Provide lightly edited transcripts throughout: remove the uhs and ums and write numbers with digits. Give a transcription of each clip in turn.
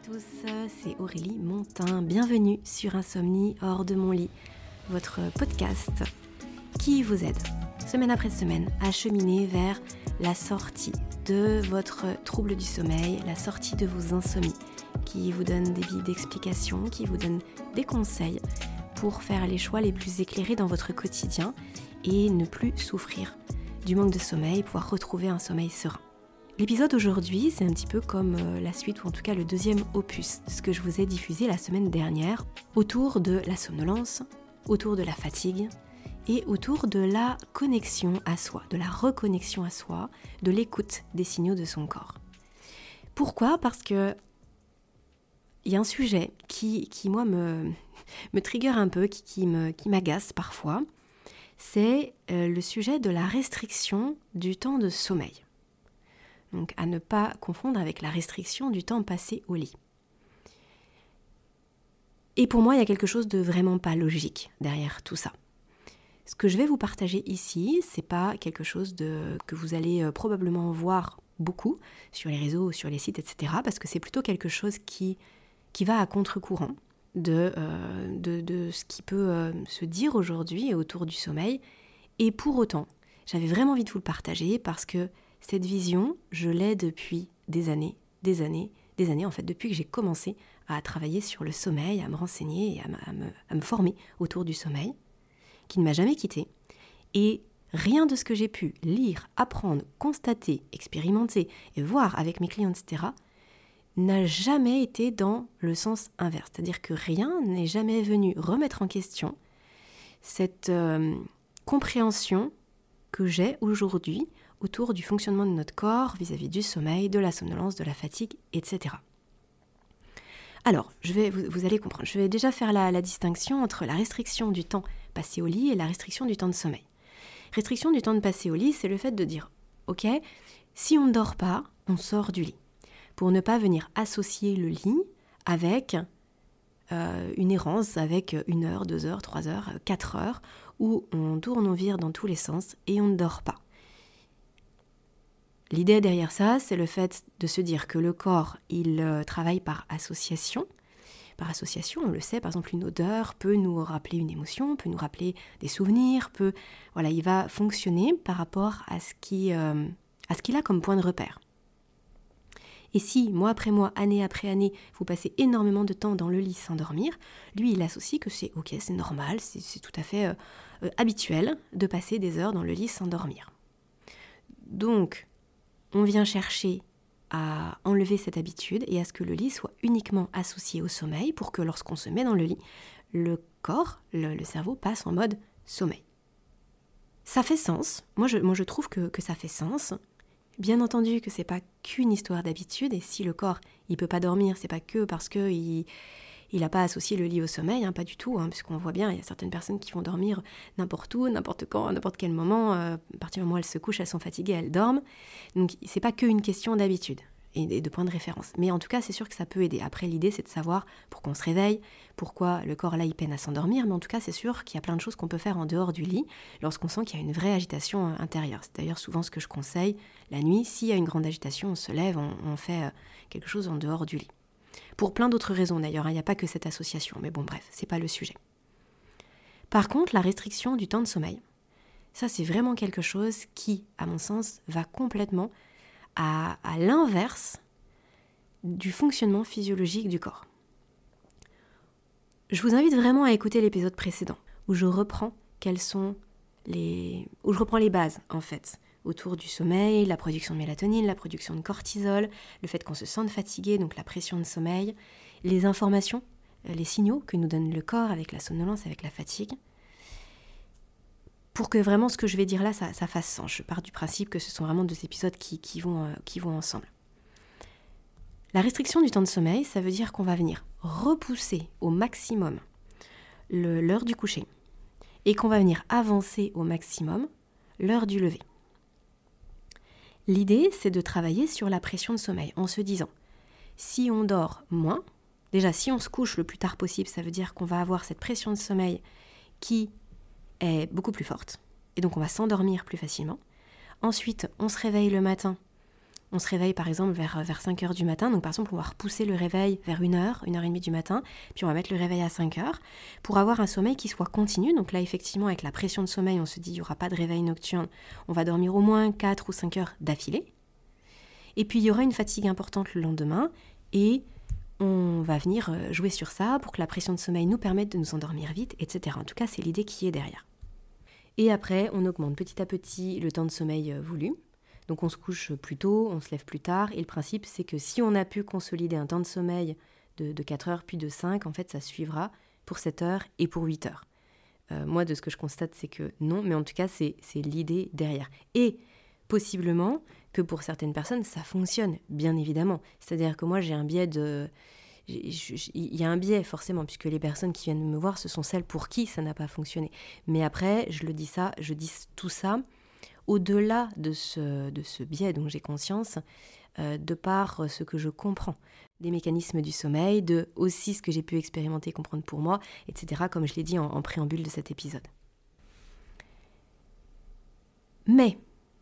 tous, c'est Aurélie Montin. Bienvenue sur Insomnie hors de mon lit, votre podcast qui vous aide semaine après semaine à cheminer vers la sortie de votre trouble du sommeil, la sortie de vos insomnies, qui vous donne des billes d'explication, qui vous donne des conseils pour faire les choix les plus éclairés dans votre quotidien et ne plus souffrir du manque de sommeil, pouvoir retrouver un sommeil serein. L'épisode aujourd'hui, c'est un petit peu comme la suite, ou en tout cas le deuxième opus de ce que je vous ai diffusé la semaine dernière, autour de la somnolence, autour de la fatigue et autour de la connexion à soi, de la reconnexion à soi, de l'écoute des signaux de son corps. Pourquoi ? Parce que il y a un sujet qui moi, me trigger un peu, qui m'agace parfois, c'est le sujet de la restriction du temps de sommeil. Donc à ne pas confondre avec la restriction du temps passé au lit. Et pour moi, il y a quelque chose de vraiment pas logique derrière tout ça. Ce que je vais vous partager ici, c'est pas quelque chose que vous allez probablement voir beaucoup sur les réseaux, sur les sites, etc. Parce que c'est plutôt quelque chose qui va à contre-courant de ce qui peut se dire aujourd'hui autour du sommeil. Et pour autant, j'avais vraiment envie de vous le partager parce que cette vision, je l'ai depuis des années, en fait, depuis que j'ai commencé à travailler sur le sommeil, à me renseigner et à me former autour du sommeil, qui ne m'a jamais quittée. Et rien de ce que j'ai pu lire, apprendre, constater, expérimenter et voir avec mes clients, etc., n'a jamais été dans le sens inverse. C'est-à-dire que rien n'est jamais venu remettre en question cette compréhension que j'ai aujourd'hui autour du fonctionnement de notre corps vis-à-vis du sommeil, de la somnolence, de la fatigue, etc. Alors, vous allez comprendre, je vais déjà faire la distinction entre la restriction du temps passé au lit et la restriction du temps de sommeil. Restriction du temps de passer au lit, c'est le fait de dire, ok, si on ne dort pas, on sort du lit. Pour ne pas venir associer le lit avec une errance, avec 1 heure, 2 heures, 3 heures, 4 heures, où on tourne, on vire dans tous les sens et on ne dort pas. L'idée derrière ça, c'est le fait de se dire que le corps, il travaille par association. Par association, on le sait, par exemple, une odeur peut nous rappeler une émotion, peut nous rappeler des souvenirs, il va fonctionner par rapport à ce qu'il a comme point de repère. Et si, mois après mois, année après année, vous passez énormément de temps dans le lit sans dormir, lui, il associe que c'est ok, c'est normal, c'est tout à fait habituel de passer des heures dans le lit sans dormir. Donc, on vient chercher à enlever cette habitude et à ce que le lit soit uniquement associé au sommeil pour que lorsqu'on se met dans le lit, le corps, le cerveau passe en mode sommeil. Ça fait sens, moi je trouve que ça fait sens. Bien entendu que c'est pas qu'une histoire d'habitude et si le corps il peut pas dormir, c'est pas que parce que il n'a pas associé le lit au sommeil, pas du tout, puisqu'on voit bien, il y a certaines personnes qui vont dormir n'importe où, n'importe quand, à n'importe quel moment, à partir du moment où elles se couchent, elles sont fatiguées, elles dorment. Donc c'est pas qu'une question d'habitude et de point de référence. Mais en tout cas, c'est sûr que ça peut aider. Après, l'idée, c'est de savoir pourquoi on se réveille, pourquoi le corps là, il peine à s'endormir. Mais en tout cas, c'est sûr qu'il y a plein de choses qu'on peut faire en dehors du lit lorsqu'on sent qu'il y a une vraie agitation intérieure. C'est d'ailleurs souvent ce que je conseille la nuit. S'il y a une grande agitation, on se lève, on fait quelque chose en dehors du lit. Pour plein d'autres raisons d'ailleurs, il n'y a pas que cette association, mais bon bref, c'est pas le sujet. Par contre, la restriction du temps de sommeil, ça c'est vraiment quelque chose qui, à mon sens, va complètement à l'inverse du fonctionnement physiologique du corps. Je vous invite vraiment à écouter l'épisode précédent, où je reprends les bases en fait, autour du sommeil, la production de mélatonine, la production de cortisol, le fait qu'on se sente fatigué, donc la pression de sommeil, les informations, les signaux que nous donne le corps avec la somnolence, avec la fatigue, pour que vraiment ce que je vais dire là, ça fasse sens. Je pars du principe que ce sont vraiment 2 épisodes qui vont ensemble. La restriction du temps de sommeil, ça veut dire qu'on va venir repousser au maximum l'heure du coucher et qu'on va venir avancer au maximum l'heure du lever. L'idée, c'est de travailler sur la pression de sommeil en se disant, si on dort moins, déjà si on se couche le plus tard possible, ça veut dire qu'on va avoir cette pression de sommeil qui est beaucoup plus forte et donc on va s'endormir plus facilement. Ensuite, on se réveille le matin On se réveille par exemple vers 5 heures du matin. Donc par exemple, on va repousser le réveil vers 1h et demie du matin. Puis on va mettre le réveil à 5 heures pour avoir un sommeil qui soit continu. Donc là, effectivement, avec la pression de sommeil, on se dit il n'y aura pas de réveil nocturne. On va dormir au moins 4 ou 5 heures d'affilée. Et puis il y aura une fatigue importante le lendemain. Et on va venir jouer sur ça pour que la pression de sommeil nous permette de nous endormir vite, etc. En tout cas, c'est l'idée qui est derrière. Et après, on augmente petit à petit le temps de sommeil voulu. Donc on se couche plus tôt, on se lève plus tard. Et le principe, c'est que si on a pu consolider un temps de sommeil de 4 heures puis de 5, en fait, ça suivra pour 7 heures et pour 8 heures. Moi, de ce que je constate, c'est que non. Mais en tout cas, c'est l'idée derrière. Et possiblement que pour certaines personnes, ça fonctionne, bien évidemment. C'est-à-dire que moi, j'ai un biais de... Il y a un biais forcément, puisque les personnes qui viennent me voir, ce sont celles pour qui ça n'a pas fonctionné. Mais après, je dis tout ça au-delà de ce biais dont j'ai conscience, de par ce que je comprends des mécanismes du sommeil, de aussi ce que j'ai pu expérimenter et comprendre pour moi, etc., comme je l'ai dit en préambule de cet épisode. Mais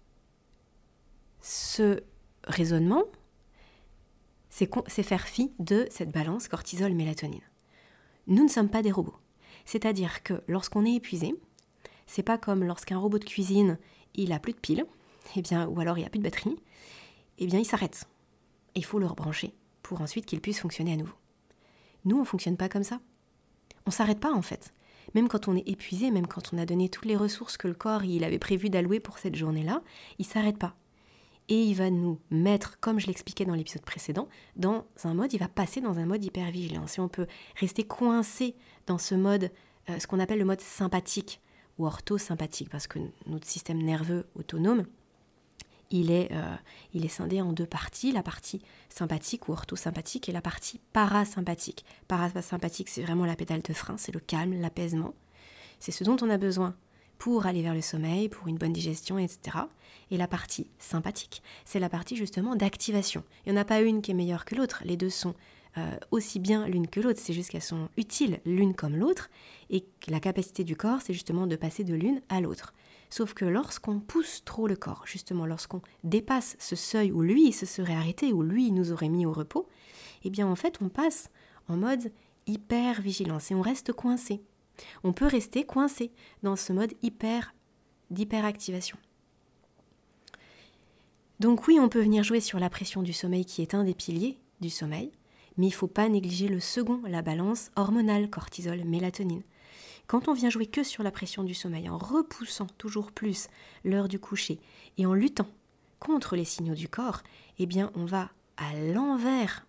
ce raisonnement, c'est faire fi de cette balance cortisol-mélatonine. Nous ne sommes pas des robots. C'est-à-dire que lorsqu'on est épuisé, c'est pas comme lorsqu'un robot de cuisine, il a plus de piles, ou alors il n'y a plus de batterie, il s'arrête. Et il faut le rebrancher pour ensuite qu'il puisse fonctionner à nouveau. Nous, on ne fonctionne pas comme ça. On ne s'arrête pas en fait. Même quand on est épuisé, même quand on a donné toutes les ressources que le corps il avait prévu d'allouer pour cette journée-là, il ne s'arrête pas. Et il va nous mettre, comme je l'expliquais dans l'épisode précédent, il va passer dans un mode hypervigilance. Et on peut rester coincé dans ce mode, ce qu'on appelle le mode sympathique ou orthosympathique, parce que notre système nerveux autonome, il est scindé en deux parties, la partie sympathique ou orthosympathique et la partie parasympathique. Parasympathique, c'est vraiment la pédale de frein, c'est le calme, l'apaisement. C'est ce dont on a besoin pour aller vers le sommeil, pour une bonne digestion, etc. Et la partie sympathique, c'est la partie justement d'activation. Il n'y en a pas une qui est meilleure que l'autre, les deux sont aussi bien l'une que l'autre, c'est juste qu'elles sont utiles l'une comme l'autre, et la capacité du corps, c'est justement de passer de l'une à l'autre. Sauf que lorsqu'on pousse trop le corps, justement lorsqu'on dépasse ce seuil où lui il se serait arrêté, où lui il nous aurait mis au repos, en fait on passe en mode hyper-vigilance et on reste coincé. On peut rester coincé dans ce mode d'hyperactivation. Donc oui, on peut venir jouer sur la pression du sommeil qui est un des piliers du sommeil, mais il ne faut pas négliger le second, la balance hormonale, cortisol, mélatonine. Quand on vient jouer que sur la pression du sommeil, en repoussant toujours plus l'heure du coucher et en luttant contre les signaux du corps, on va à l'inverse,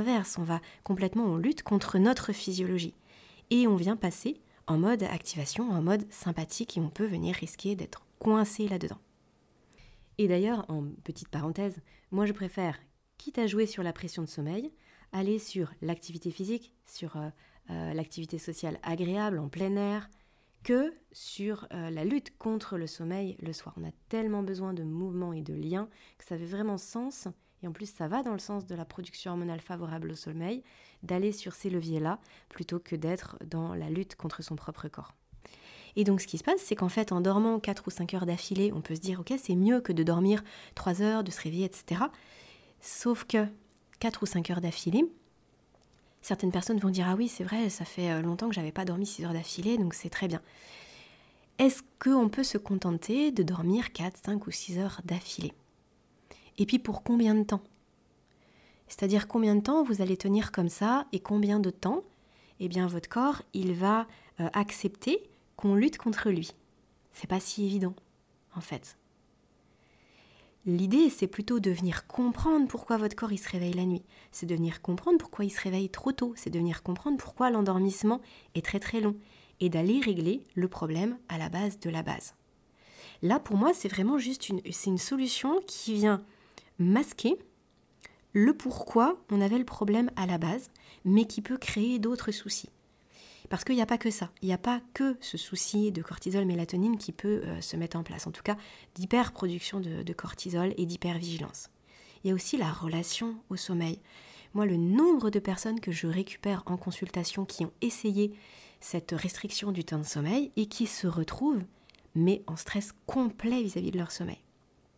on lutte contre notre physiologie. Et on vient passer en mode activation, en mode sympathique, et on peut venir risquer d'être coincé là-dedans. Et d'ailleurs, en petite parenthèse, moi je préfère, quitte à jouer sur la pression de sommeil, aller sur l'activité physique, sur l'activité sociale agréable en plein air, que sur la lutte contre le sommeil le soir. On a tellement besoin de mouvement et de lien que ça fait vraiment sens, et en plus ça va dans le sens de la production hormonale favorable au sommeil, d'aller sur ces leviers-là plutôt que d'être dans la lutte contre son propre corps. Et donc ce qui se passe, c'est qu'en fait en dormant 4 ou 5 heures d'affilée, on peut se dire ok, c'est mieux que de dormir 3 heures, de se réveiller, etc. Sauf que 4 ou 5 heures d'affilée, certaines personnes vont dire « Ah oui, c'est vrai, ça fait longtemps que je n'avais pas dormi 6 heures d'affilée, donc c'est très bien. » Est-ce qu'on peut se contenter de dormir 4, 5 ou 6 heures d'affilée ? Et puis pour combien de temps ? C'est-à-dire combien de temps vous allez tenir comme ça et combien de temps votre corps il va accepter qu'on lutte contre lui. C'est pas si évident, en fait. L'idée, c'est plutôt de venir comprendre pourquoi votre corps il se réveille la nuit. C'est de venir comprendre pourquoi il se réveille trop tôt. C'est de venir comprendre pourquoi l'endormissement est très très long. Et d'aller régler le problème à la base de la base. Là, pour moi, c'est vraiment juste une solution qui vient masquer le pourquoi on avait le problème à la base, mais qui peut créer d'autres soucis. Parce qu'il n'y a pas que ça, il n'y a pas que ce souci de cortisol, mélatonine qui peut se mettre en place, en tout cas d'hyperproduction de cortisol et d'hypervigilance. Il y a aussi la relation au sommeil. Moi, le nombre de personnes que je récupère en consultation qui ont essayé cette restriction du temps de sommeil et qui se retrouvent, mais en stress complet vis-à-vis de leur sommeil.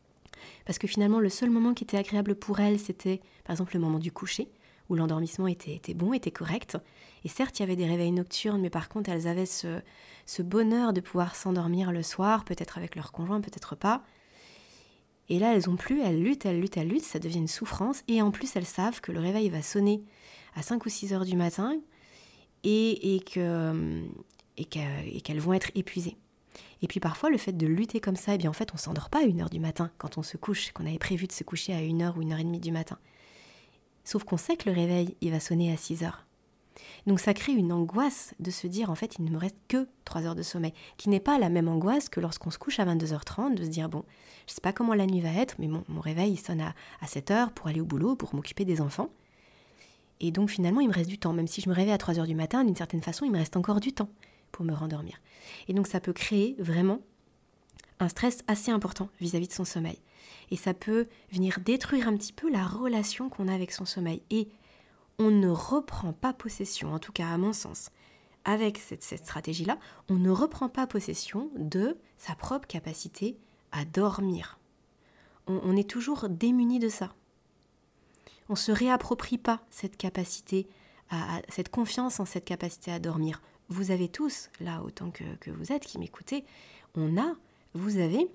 parce que finalement le seul moment qui était agréable pour elles, c'était par exemple le moment du coucher, où l'endormissement était bon, était correct. Et certes, il y avait des réveils nocturnes, mais par contre, elles avaient ce bonheur de pouvoir s'endormir le soir, peut-être avec leur conjoint, peut-être pas. Et là, elles ont plus, elles luttent, ça devient une souffrance. Et en plus, elles savent que le réveil va sonner à 5 ou 6 heures du matin et qu'elles vont être épuisées. Et puis parfois, le fait de lutter comme ça, eh bien en fait, on ne s'endort pas à 1 heure du matin quand on se couche, qu'on avait prévu de se coucher à 1 heure ou 1h30 du matin. Sauf qu'on sait que le réveil, il va sonner à 6 heures. Donc ça crée une angoisse de se dire, en fait, il ne me reste que 3 heures de sommeil, qui n'est pas la même angoisse que lorsqu'on se couche à 22h30, de se dire, bon, je ne sais pas comment la nuit va être, mais mon réveil, il sonne à 7 heures pour aller au boulot, pour m'occuper des enfants. Et donc finalement, il me reste du temps. Même si je me réveille à 3 heures du matin, d'une certaine façon, il me reste encore du temps pour me rendormir. Et donc ça peut créer vraiment un stress assez important vis-à-vis de son sommeil. Et ça peut venir détruire un petit peu la relation qu'on a avec son sommeil. Et on ne reprend pas possession, en tout cas à mon sens, avec cette stratégie-là, on ne reprend pas possession de sa propre capacité à dormir. On est toujours démuni de ça. On ne se réapproprie pas cette capacité, cette confiance en cette capacité à dormir. Vous avez tous, là autant que vous êtes, qui m'écoutez, vous avez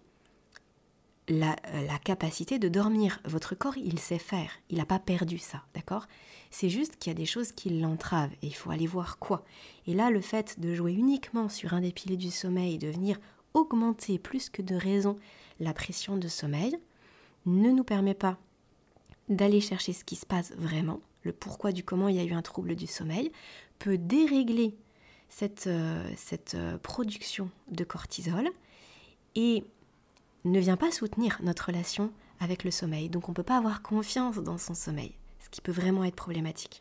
la capacité de dormir. Votre corps, il sait faire. Il n'a pas perdu ça, d'accord ? C'est juste qu'il y a des choses qui l'entravent et il faut aller voir quoi. Et là, le fait de jouer uniquement sur un des piliers du sommeil et de venir augmenter plus que de raison la pression de sommeil ne nous permet pas d'aller chercher ce qui se passe vraiment, le pourquoi du comment il y a eu un trouble du sommeil, peut dérégler cette production de cortisol et ne vient pas soutenir notre relation avec le sommeil. Donc on ne peut pas avoir confiance dans son sommeil, ce qui peut vraiment être problématique.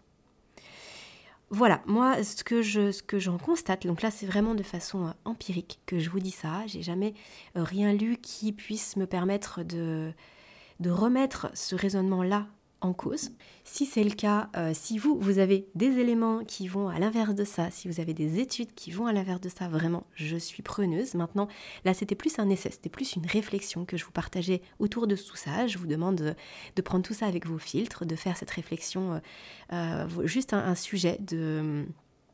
Voilà, moi, ce que j'en constate, donc là c'est vraiment de façon empirique que je vous dis ça, j'ai jamais rien lu qui puisse me permettre de remettre ce raisonnement-là en cause. Si c'est le cas, si vous avez des éléments qui vont à l'inverse de ça, si vous avez des études qui vont à l'inverse de ça, vraiment, je suis preneuse. Maintenant, là, c'était plus un essai, c'était plus une réflexion que je vous partageais autour de tout ça. Je vous demande de prendre tout ça avec vos filtres, de faire cette réflexion, juste un sujet de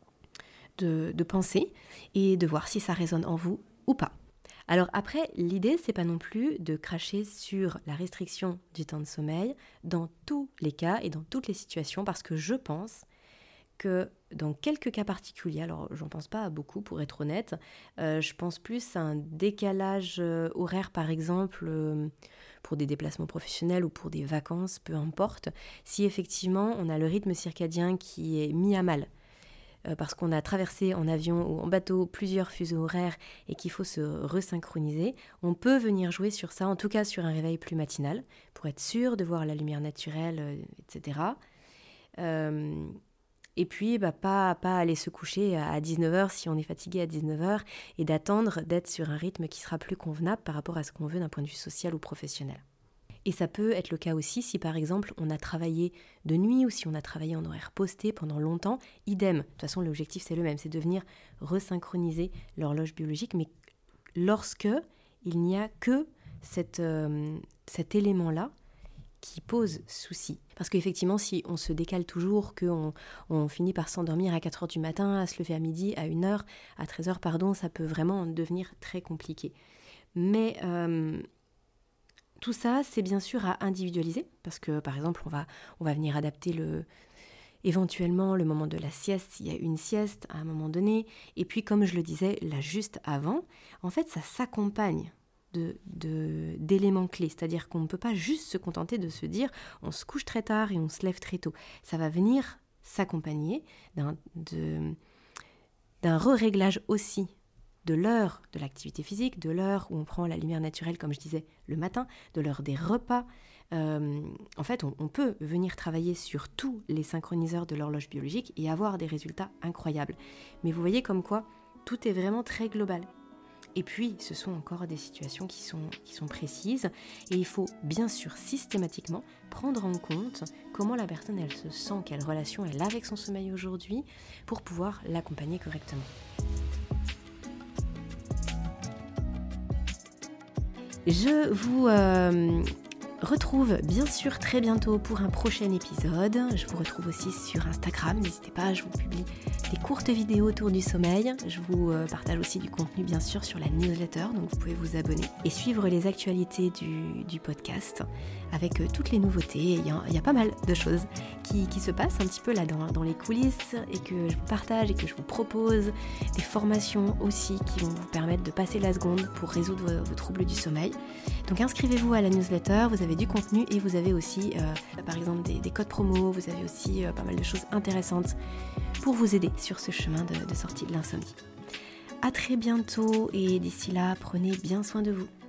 pensée et de voir si ça résonne en vous ou pas. Alors après, l'idée, c'est pas non plus de cracher sur la restriction du temps de sommeil dans tous les cas et dans toutes les situations, parce que je pense que dans quelques cas particuliers, alors j'en pense pas à beaucoup pour être honnête, je pense plus à un décalage horaire par exemple pour des déplacements professionnels ou pour des vacances, peu importe, si effectivement on a le rythme circadien qui est mis à mal. Parce qu'on a traversé en avion ou en bateau plusieurs fuseaux horaires et qu'il faut se resynchroniser, on peut venir jouer sur ça, en tout cas sur un réveil plus matinal, pour être sûr de voir la lumière naturelle, etc. Et puis, pas aller se coucher à 19h si on est fatigué à 19h et d'attendre d'être sur un rythme qui sera plus convenable par rapport à ce qu'on veut d'un point de vue social ou professionnel. Et ça peut être le cas aussi si par exemple on a travaillé de nuit ou si on a travaillé en horaire posté pendant longtemps, idem. De toute façon l'objectif c'est le même, c'est de venir resynchroniser l'horloge biologique, mais lorsque il n'y a que cet élément-là qui pose souci. Parce qu'effectivement si on se décale toujours, qu'on finit par s'endormir à 4h du matin, à se lever à midi, à 1h, à 13h, pardon, ça peut vraiment devenir très compliqué. Mais tout ça, c'est bien sûr à individualiser, parce que par exemple, on va venir adapter éventuellement le moment de la sieste, s'il y a une sieste à un moment donné. Et puis, comme je le disais là juste avant, en fait, ça s'accompagne d'éléments clés. C'est-à-dire qu'on ne peut pas juste se contenter de se dire on se couche très tard et on se lève très tôt. Ça va venir s'accompagner d'un re-réglage aussi de l'heure de l'activité physique, de l'heure où on prend la lumière naturelle, comme je disais, le matin, de l'heure des repas. En fait, on peut venir travailler sur tous les synchroniseurs de l'horloge biologique et avoir des résultats incroyables. Mais vous voyez comme quoi tout est vraiment très global. Et puis, ce sont encore des situations qui sont précises et il faut bien sûr systématiquement prendre en compte comment la personne elle se sent, quelle relation elle a avec son sommeil aujourd'hui pour pouvoir l'accompagner correctement. Je vous retrouve bien sûr très bientôt pour un prochain épisode. Je vous retrouve aussi sur Instagram, n'hésitez pas, je vous publie des courtes vidéos autour du sommeil. Je vous partage aussi du contenu bien sûr sur la newsletter, donc vous pouvez vous abonner et suivre les actualités du podcast avec toutes les nouveautés. Il y a pas mal de choses qui se passent un petit peu là dans les coulisses et que je vous partage et que je vous propose, des formations aussi qui vont vous permettre de passer la seconde pour résoudre vos troubles du sommeil. Donc inscrivez-vous à la newsletter, vous avez du contenu et vous avez aussi par exemple des codes promo, vous avez aussi pas mal de choses intéressantes pour vous aider sur ce chemin de sortie de l'insomnie. À très bientôt et d'ici là, prenez bien soin de vous.